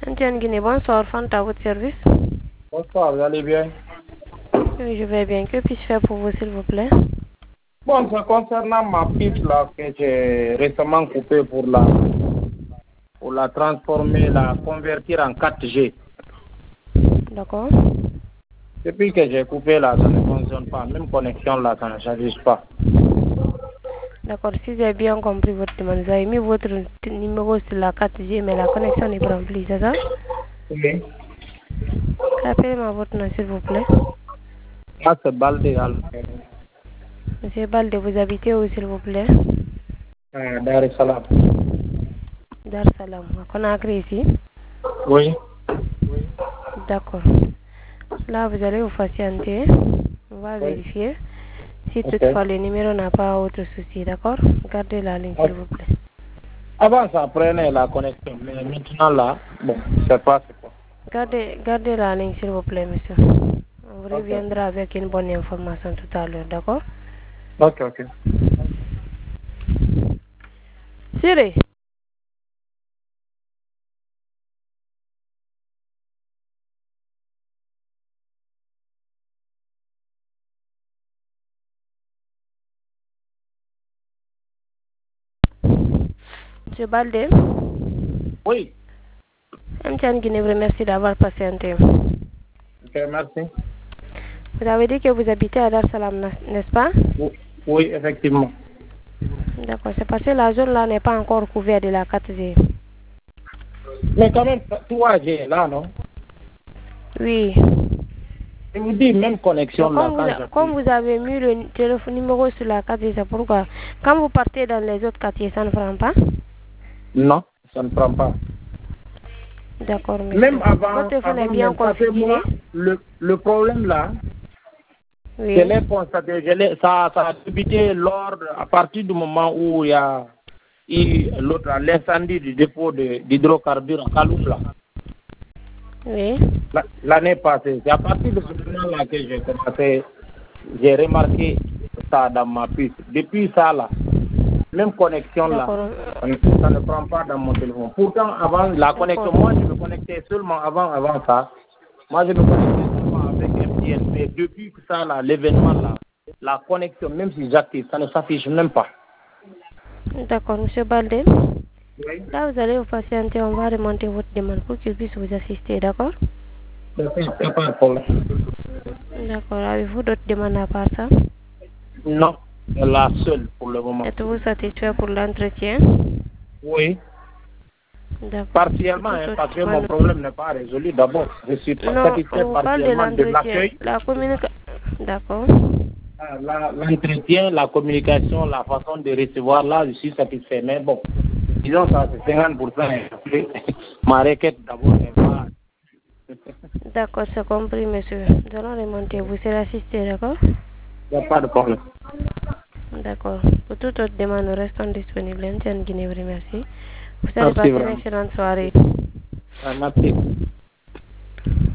Antienne Guinée, bonsoir, Fanta, à votre service. Bonsoir, vous allez bien? Oui, je vais bien. Que puis-je faire pour vous, s'il vous plaît? Bon, ça concernant ma piste là que j'ai récemment coupée pour la transformer, la convertir en 4G. D'accord. Depuis que j'ai coupé là, ça ne fonctionne pas. Même connexion là, ça ne s'affiche pas. D'accord, si j'ai bien compris votre demande, vous avez mis votre numéro sur la 4G, mais la connexion n'est pas remplie, c'est ça? Oui. Rappelez-moi votre nom, s'il vous plaît. Ah, c'est Baldé. Monsieur Balde, vous habitez où, s'il vous plaît? Dar es Salaam. Dar Salam, à Conakry ici. Oui. D'accord. Là, vous allez vous patienter. On va vérifier. Si toutefois le numéro n'a pas autre souci, d'accord? Gardez la ligne, s'il vous plaît. Avant, ça prenait la connexion, mais maintenant là, bon, je sais pas c'est quoi. Gardez la ligne, s'il vous plaît, monsieur. On vous reviendra avec une bonne information tout à l'heure, d'accord? Ok. Siri. Monsieur Balde. Oui. Amtian Guinée vous remercie d'avoir patienté. Ok, merci. Vous avez dit que vous habitez à Dar Salam, n'est-ce pas? Oui, effectivement. D'accord, c'est parce que la zone là n'est pas encore couverte de la 4G. Mais quand même, 3G là, non? Oui. Je vous dis, même connexion là. Comme vous avez mis le téléphone numéro sur la 4G, c'est pourquoi quand vous partez dans les autres quartiers, ça ne prend pas? Non, ça ne prend pas. D'accord, monsieur. Même avant, votre téléphone est bien configuré? Le problème là, oui. je l'ai constaté, ça a débuté à partir du moment où il y a eu l'incendie du dépôt d'hydrocarbures à Kaloum là. Oui. L'année passée. C'est à partir de ce moment-là que j'ai remarqué ça dans ma piste. Depuis ça là, même connexion là, ça ne prend pas dans mon téléphone. Pourtant, avant la connexion, moi je me connectais seulement avant ça. Moi je me connectais seulement avec MTN. Mais depuis que ça là, l'événement là, la connexion, même si j'active, ça ne s'affiche même pas. D'accord, monsieur Balde. Oui. Là, vous allez vous patienter, on va remonter votre demande pour qu'il puisse vous assister, d'accord? C'est pas un problème. D'accord, avez-vous d'autres demandes à part ça? Non, c'est la seule pour le moment. Êtes-vous satisfait pour l'entretien? Oui. D'accord. Partiellement, parce que mon problème n'est pas résolu. D'abord, je suis satisfait partiellement de l'accueil. D'accord. L'entretien, la communication, la façon de recevoir, là, je suis satisfait. Mais bon, disons ça, c'est 50%. Ma requête d'abord n'est pas. D'accord, c'est compris, monsieur. Nous allons remonter. Vous serez assisté, d'accord? Il n'y a pas de problème. D'accord. Pour toute autre demande, nous restons disponibles. Guinée vous remercie. Vous allez passer une excellente soirée. Merci.